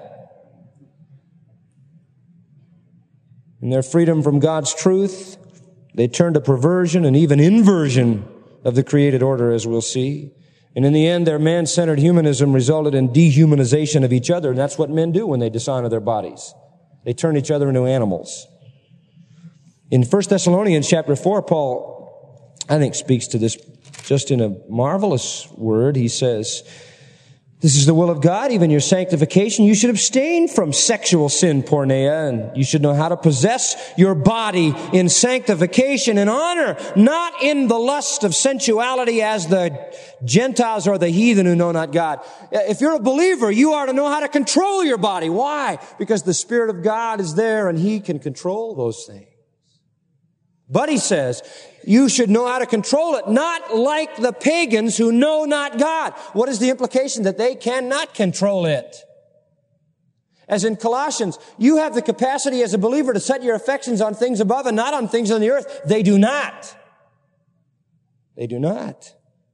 In their freedom from God's truth, they turn to perversion and even inversion of the created order, as we'll see. And in the end, their man-centered humanism resulted in dehumanization of each other. And that's what men do when they dishonor their bodies. They turn each other into animals. In First Thessalonians chapter four, Paul, I think, speaks to this just in a marvelous word. He says, this is the will of God, even your sanctification. You should abstain from sexual sin, porneia, and you should know how to possess your body in sanctification and honor, not in the lust of sensuality as the Gentiles or the heathen who know not God. If you're a believer, you are to know how to control your body. Why? Because the Spirit of God is there and He can control those things. But he says, you should know how to control it, not like the pagans who know not God. What is the implication? That they cannot control it. As in Colossians, you have the capacity as a believer to set your affections on things above and not on things on the earth. They do not. They do not.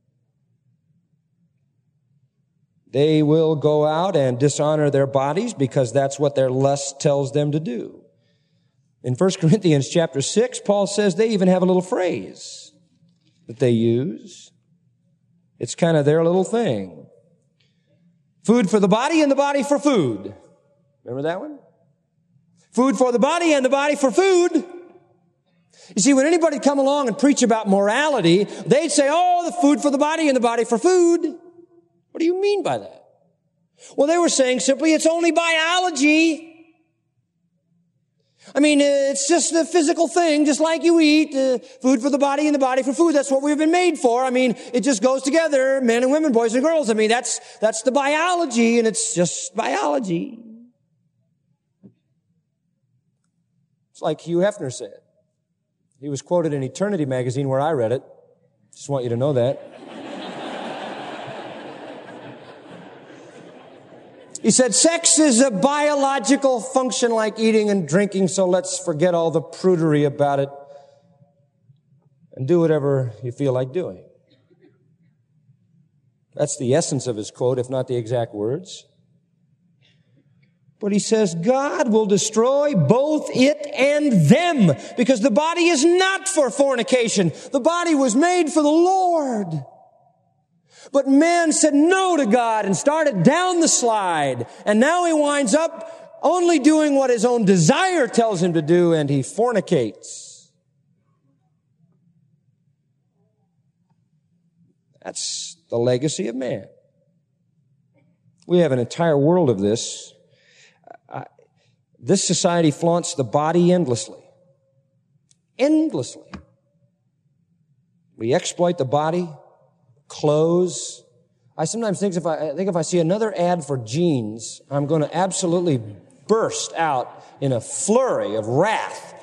They will go out and dishonor their bodies because that's what their lust tells them to do. In First Corinthians chapter six, Paul says they even have a little phrase that they use. It's kind of their little thing. Food for the body and the body for food. Remember that one? Food for the body and the body for food. You see, when anybody come along and preach about morality, they'd say, oh, the food for the body and the body for food. What do you mean by that? Well, they were saying simply it's only biology. I mean, it's just a physical thing, just like you eat, uh, food for the body and the body for food. That's what we've been made for. I mean, it just goes together, men and women, boys and girls. I mean, that's, that's the biology, and it's just biology. It's like Hugh Hefner said. He was quoted in Eternity magazine where I read it. Just want you to know that. He said, sex is a biological function like eating and drinking, so let's forget all the prudery about it and do whatever you feel like doing. That's the essence of his quote, if not the exact words. But he says, God will destroy both it and them, because the body is not for fornication. The body was made for the Lord. But man said no to God and started down the slide. And now he winds up only doing what his own desire tells him to do, and he fornicates. That's the legacy of man. We have an entire world of this. Uh, this society flaunts the body endlessly. Endlessly. We exploit the body. Clothes. I sometimes think if I, I think if I see another ad for jeans, I'm going to absolutely burst out in a flurry of wrath.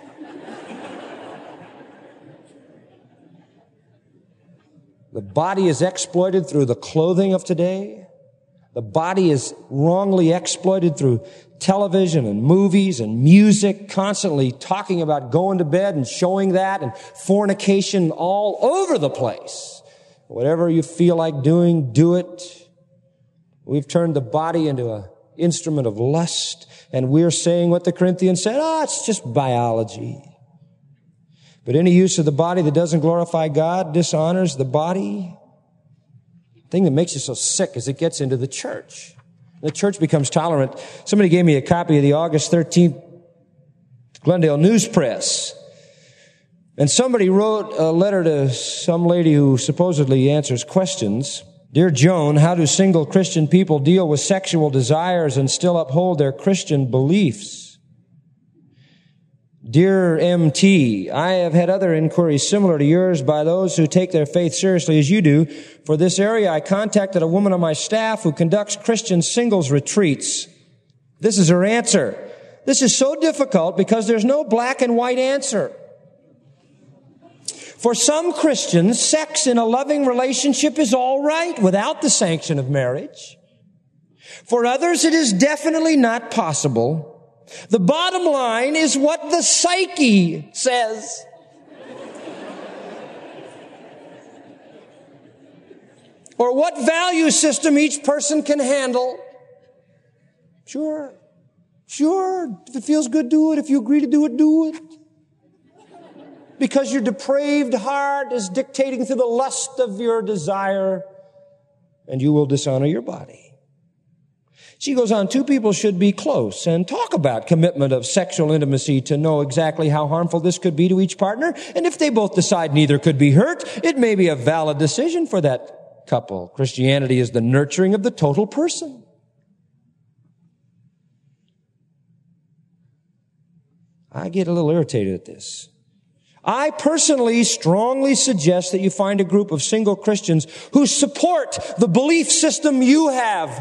The body is exploited through the clothing of today. The body is wrongly exploited through television and movies and music, constantly talking about going to bed and showing that, and fornication all over the place. Whatever you feel like doing, do it. We've turned the body into an instrument of lust, and we're saying what the Corinthians said, oh, it's just biology. But any use of the body that doesn't glorify God dishonors the body. The thing that makes you so sick is it gets into the church. The church becomes tolerant. Somebody gave me a copy of the August thirteenth Glendale News Press. And somebody wrote a letter to some lady who supposedly answers questions. Dear Joan, how do single Christian people deal with sexual desires and still uphold their Christian beliefs? Dear M T, I have had other inquiries similar to yours by those who take their faith seriously as you do. For this area, I contacted a woman on my staff who conducts Christian singles retreats. This is her answer. This is so difficult because there's no black and white answer. For some Christians, sex in a loving relationship is all right without the sanction of marriage. For others, it is definitely not possible. The bottom line is what the psyche says. Or what value system each person can handle. Sure. Sure. If it feels good, do it. If you agree to do it, do it. Because your depraved heart is dictating through the lust of your desire, and you will dishonor your body. She goes on, two people should be close and talk about commitment of sexual intimacy to know exactly how harmful this could be to each partner. And if they both decide neither could be hurt, it may be a valid decision for that couple. Christianity is the nurturing of the total person. I get a little irritated at this. I personally strongly suggest that you find a group of single Christians who support the belief system you have.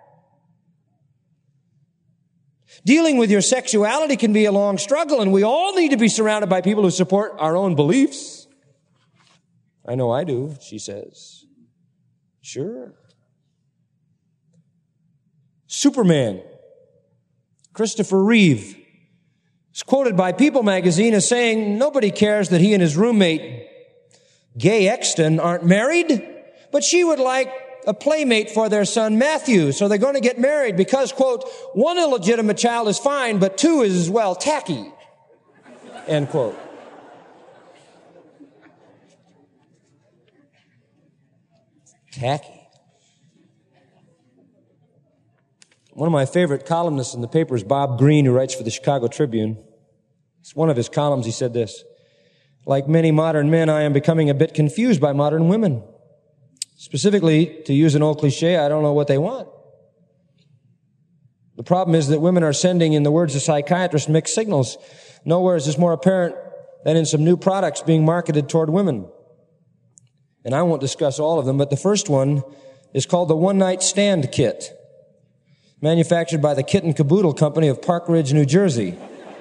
Dealing with your sexuality can be a long struggle, and we all need to be surrounded by people who support our own beliefs. I know I do, she says. Sure. Superman, Christopher Reeve, is quoted by People magazine as saying nobody cares that he and his roommate, Gay Exton, aren't married, but she would like a playmate for their son Matthew, so they're going to get married because, quote, one illegitimate child is fine, but two is as well tacky, end quote. Tacky. One of my favorite columnists in the paper is Bob Greene, who writes for the Chicago Tribune. It's one of his columns. He said this: like many modern men, I am becoming a bit confused by modern women. Specifically, to use an old cliche, I don't know what they want. The problem is that women are sending, in the words of psychiatrists, mixed signals. Nowhere is this more apparent than in some new products being marketed toward women. And I won't discuss all of them, but the first one is called the One Night Stand Kit, manufactured by the Kit and Caboodle Company of Park Ridge, New Jersey.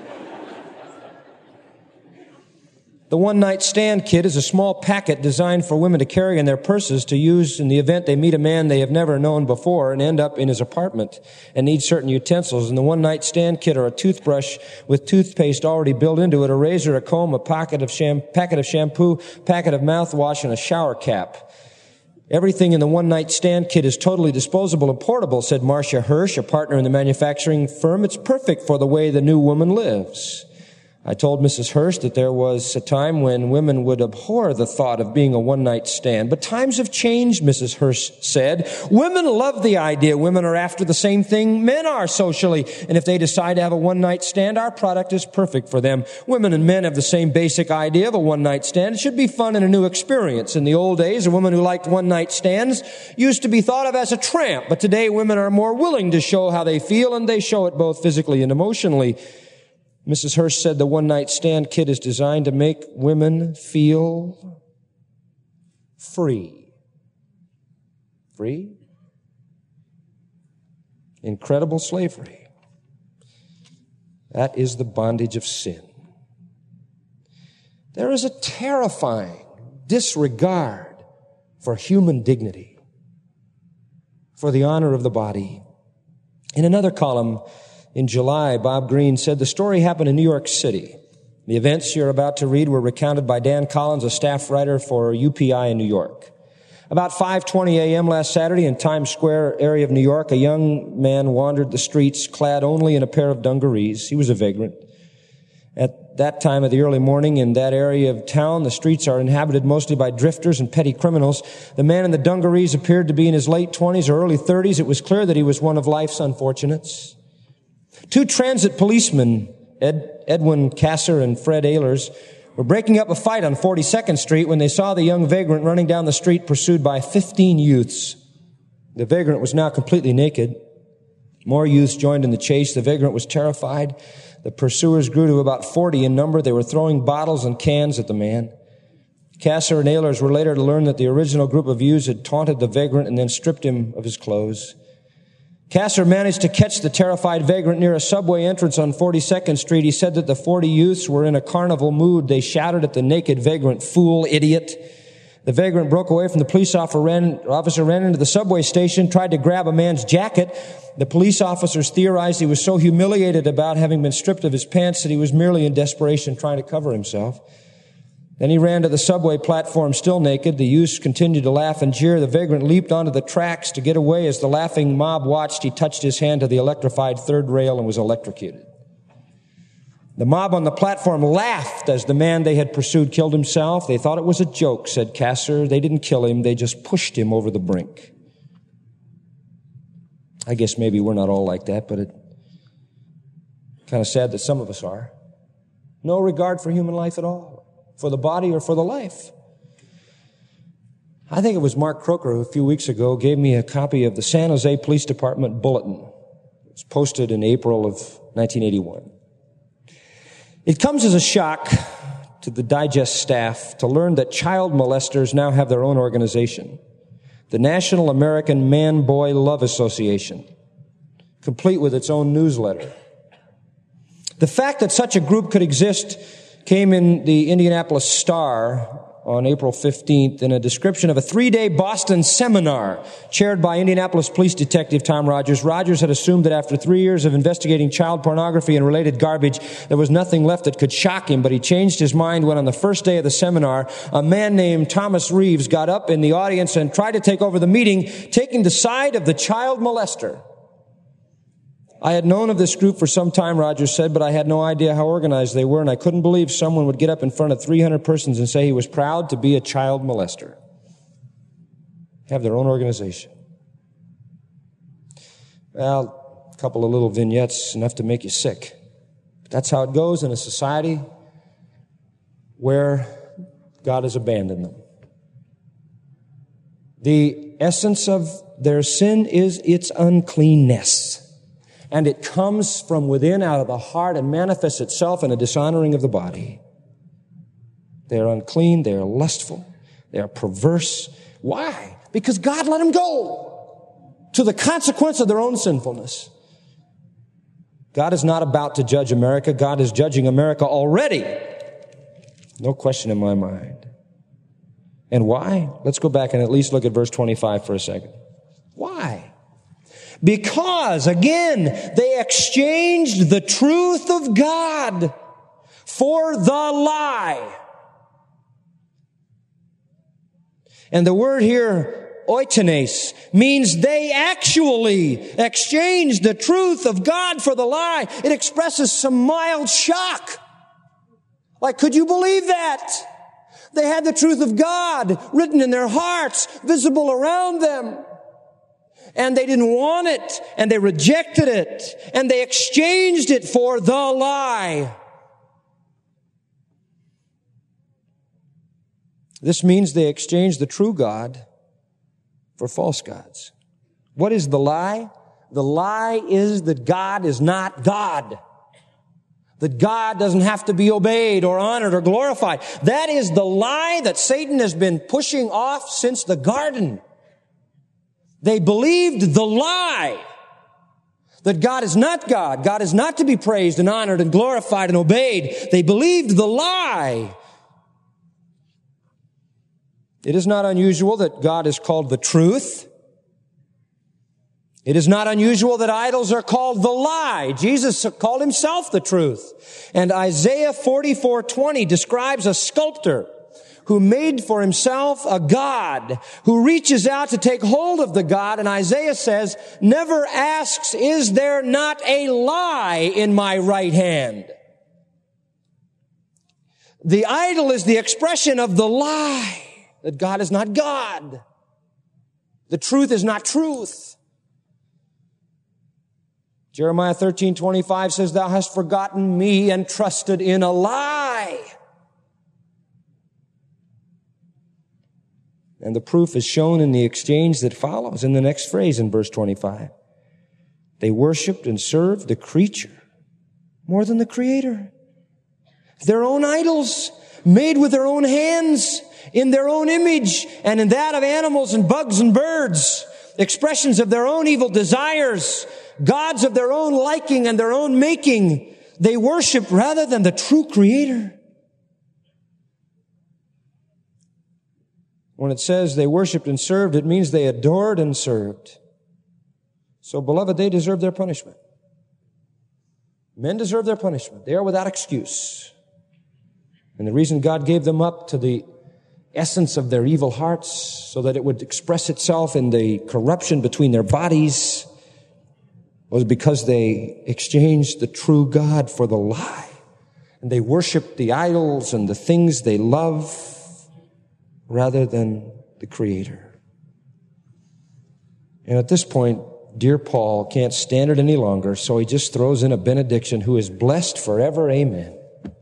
The One Night Stand Kit is a small packet designed for women to carry in their purses to use in the event they meet a man they have never known before and end up in his apartment and need certain utensils. And the One Night Stand Kit are a toothbrush with toothpaste already built into it, a razor, a comb, a packet of, sham- packet of shampoo, packet of mouthwash, and a shower cap. Everything in the One Night Stand Kit is totally disposable and portable, said Marcia Hirsch, a partner in the manufacturing firm. It's perfect for the way the new woman lives. I told Missus Hirsch that there was a time when women would abhor the thought of being a one-night stand. But times have changed, Missus Hirsch said. Women love the idea. Women are after the same thing men are socially. And if they decide to have a one-night stand, our product is perfect for them. Women and men have the same basic idea of a one-night stand. It should be fun and a new experience. In the old days, a woman who liked one-night stands used to be thought of as a tramp. But today, women are more willing to show how they feel, and they show it both physically and emotionally. Missus Hirsch said the One-Night Stand Kit is designed to make women feel free. Free? Incredible slavery. That is the bondage of sin. There is a terrifying disregard for human dignity, for the honor of the body. In another column, in July, Bob Green said the story happened in New York City. The events you're about to read were recounted by Dan Collins, a staff writer for U P I in New York. About five twenty a.m. last Saturday in Times Square area of New York, a young man wandered the streets clad only in a pair of dungarees. He was a vagrant. At that time of the early morning in that area of town, the streets are inhabited mostly by drifters and petty criminals. The man in the dungarees appeared to be in his late twenties or early thirties. It was clear that he was one of life's unfortunates. Two transit policemen, Ed, Edwin Kasser and Fred Ehlers, were breaking up a fight on forty-second Street when they saw the young vagrant running down the street pursued by fifteen youths. The vagrant was now completely naked. More youths joined in the chase. The vagrant was terrified. The pursuers grew to about forty in number. They were throwing bottles and cans at the man. Kasser and Ehlers were later to learn that the original group of youths had taunted the vagrant and then stripped him of his clothes. Kasser managed to catch the terrified vagrant near a subway entrance on forty-second Street. He said that the forty youths were in a carnival mood. They shouted at the naked vagrant, "Fool, idiot." The vagrant broke away from the police officer, ran, officer ran into the subway station, tried to grab a man's jacket. The police officers theorized he was so humiliated about having been stripped of his pants that he was merely in desperation trying to cover himself. Then he ran to the subway platform still naked. The youths continued to laugh and jeer. The vagrant leaped onto the tracks to get away. As the laughing mob watched, he touched his hand to the electrified third rail and was electrocuted. The mob on the platform laughed as the man they had pursued killed himself. They thought it was a joke, said Kasser. They didn't kill him. They just pushed him over the brink. I guess maybe we're not all like that, but it's kind of sad that some of us are. No regard for human life at all. For the body or for the life. I think it was Mark Croker who a few weeks ago gave me a copy of the San Jose Police Department Bulletin. It was posted in April of nineteen eighty-one. It comes as a shock to the Digest staff to learn that child molesters now have their own organization, the National American Man-Boy Love Association, complete with its own newsletter. The fact that such a group could exist came in the Indianapolis Star on April fifteenth in a description of a three-day Boston seminar chaired by Indianapolis Police Detective Tom Rogers. Rogers had assumed that after three years of investigating child pornography and related garbage, there was nothing left that could shock him, but he changed his mind when on the first day of the seminar, a man named Thomas Reeves got up in the audience and tried to take over the meeting, taking the side of the child molester. I had known of this group for some time, Rogers said, but I had no idea how organized they were, and I couldn't believe someone would get up in front of three hundred persons and say he was proud to be a child molester. Have their own organization. Well, a couple of little vignettes, enough to make you sick. But that's how it goes in a society where God has abandoned them. The essence of their sin is its uncleanness. And it comes from within, out of the heart, and manifests itself in a dishonoring of the body. They are unclean, they are lustful, they are perverse. Why? Because God let them go to the consequence of their own sinfulness. God is not about to judge America. God is judging America already. No question in my mind. And why? Let's go back and at least look at verse twenty-five for a second. Why? Because, again, they exchanged the truth of God for the lie. And the word here, oikones, means they actually exchanged the truth of God for the lie. It expresses some mild shock. Like, could you believe that? They had the truth of God written in their hearts, visible around them. And they didn't want it, and they rejected it, and they exchanged it for the lie. This means they exchanged the true God for false gods. What is the lie? The lie is that God is not God. That God doesn't have to be obeyed or honored or glorified. That is the lie that Satan has been pushing off since the garden. They believed the lie that God is not God. God is not to be praised and honored and glorified and obeyed. They believed the lie. It is not unusual that God is called the truth. It is not unusual that idols are called the lie. Jesus called himself the truth. And Isaiah forty-four twenty describes a sculptor who made for himself a god, who reaches out to take hold of the god, and Isaiah says, never asks, is there not a lie in my right hand? The idol is the expression of the lie, that God is not God. The truth is not truth. Jeremiah thirteen twenty-five says, thou hast forgotten me and trusted in a lie. And the proof is shown in the exchange that follows in the next phrase in verse twenty-five. They worshiped and served the creature more than the Creator. Their own idols, made with their own hands, in their own image, and in that of animals and bugs and birds. Expressions of their own evil desires, gods of their own liking and their own making. They worship rather than the true Creator. When it says they worshiped and served, it means they adored and served. So, beloved, they deserve their punishment. Men deserve their punishment. They are without excuse. And the reason God gave them up to the essence of their evil hearts, so that it would express itself in the corruption between their bodies, was because they exchanged the true God for the lie. And they worshiped the idols and the things they love rather than the Creator. And at this point, dear Paul can't stand it any longer, so he just throws in a benediction, who is blessed forever, amen.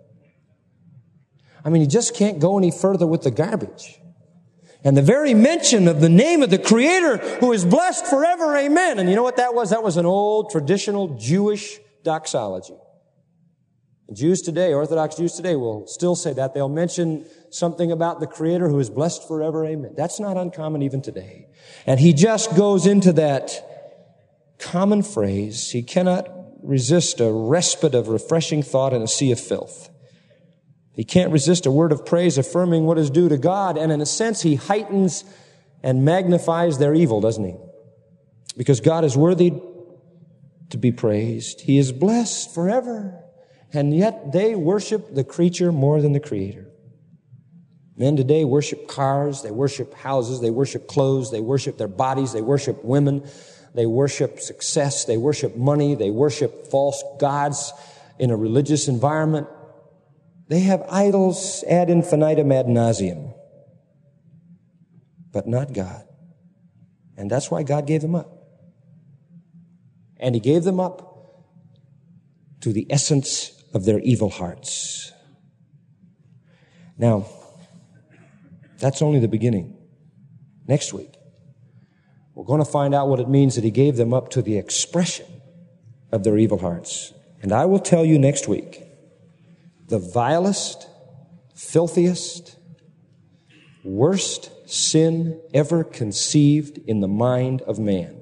I mean, he just can't go any further with the garbage. And the very mention of the name of the Creator, who is blessed forever, amen. And you know what that was? That was an old traditional Jewish doxology. And Jews today, Orthodox Jews today, will still say that. They'll mention something about the Creator who is blessed forever, amen. That's not uncommon even today. And he just goes into that common phrase. He cannot resist a respite of refreshing thought in a sea of filth. He can't resist a word of praise affirming what is due to God. And in a sense, he heightens and magnifies their evil, doesn't he? Because God is worthy to be praised. He is blessed forever. And yet they worship the creature more than the Creator. Men today worship cars, they worship houses, they worship clothes, they worship their bodies, they worship women, they worship success, they worship money, they worship false gods in a religious environment. They have idols ad infinitum ad nauseum, but not God. And that's why God gave them up. And he gave them up to the essence of their evil hearts. Now, that's only the beginning. Next week, we're going to find out what it means that he gave them up to the expression of their evil hearts. And I will tell you next week, the vilest, filthiest, worst sin ever conceived in the mind of man.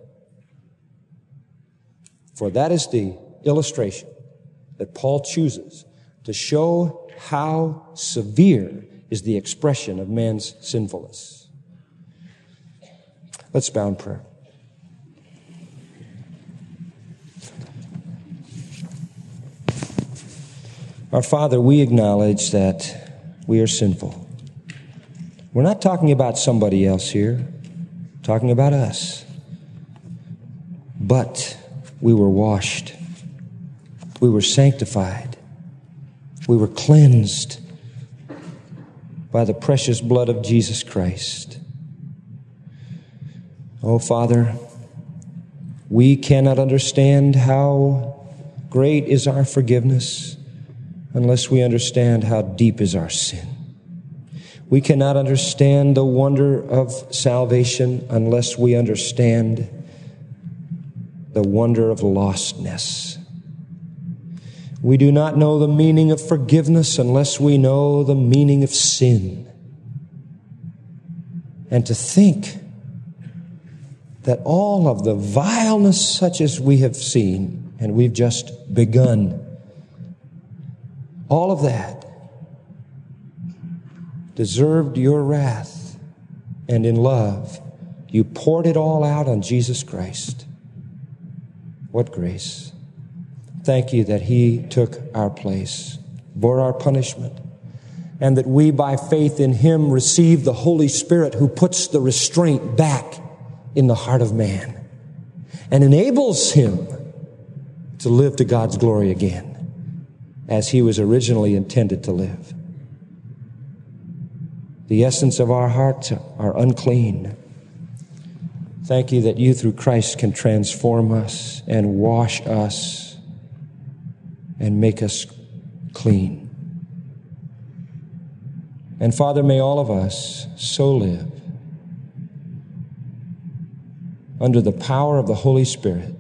For that is the illustration that Paul chooses to show how severe is the expression of man's sinfulness. Let's bow in prayer. Our Father, we acknowledge that we are sinful. We're not talking about somebody else here, we're talking about us. But we were washed. We were sanctified. We were cleansed by the precious blood of Jesus Christ. Oh, Father, we cannot understand how great is our forgiveness unless we understand how deep is our sin. We cannot understand the wonder of salvation unless we understand the wonder of lostness. We do not know the meaning of forgiveness unless we know the meaning of sin. And to think that all of the vileness such as we have seen, and we've just begun, all of that deserved your wrath, and in love, you poured it all out on Jesus Christ. What grace. Thank you that He took our place, bore our punishment, and that we, by faith in Him, receive the Holy Spirit who puts the restraint back in the heart of man and enables him to live to God's glory again as he was originally intended to live. The essence of our hearts are unclean. Thank you that you through Christ can transform us and wash us and make us clean. And Father, may all of us so live under the power of the Holy Spirit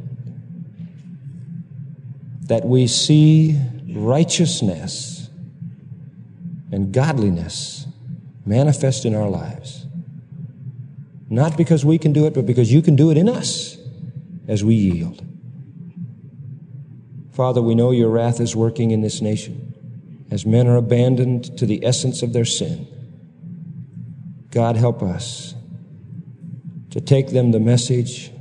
that we see righteousness and godliness manifest in our lives. Not because we can do it, but because you can do it in us as we yield. Father, we know your wrath is working in this nation as men are abandoned to the essence of their sin. God, help us to take them the message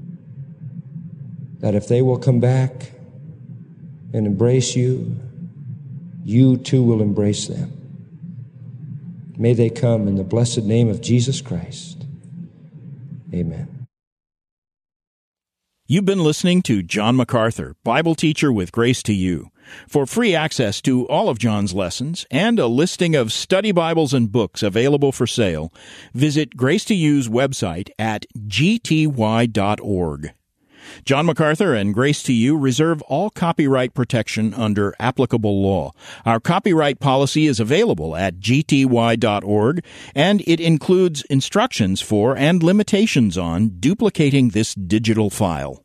that if they will come back and embrace you, you too will embrace them. May they come in the blessed name of Jesus Christ. Amen. You've been listening to John MacArthur, Bible teacher with Grace to You. For free access to all of John's lessons and a listing of study Bibles and books available for sale, visit Grace to You's website at g t y dot org. John MacArthur and Grace to You reserve all copyright protection under applicable law. Our copyright policy is available at g t y dot org, and it includes instructions for and limitations on duplicating this digital file.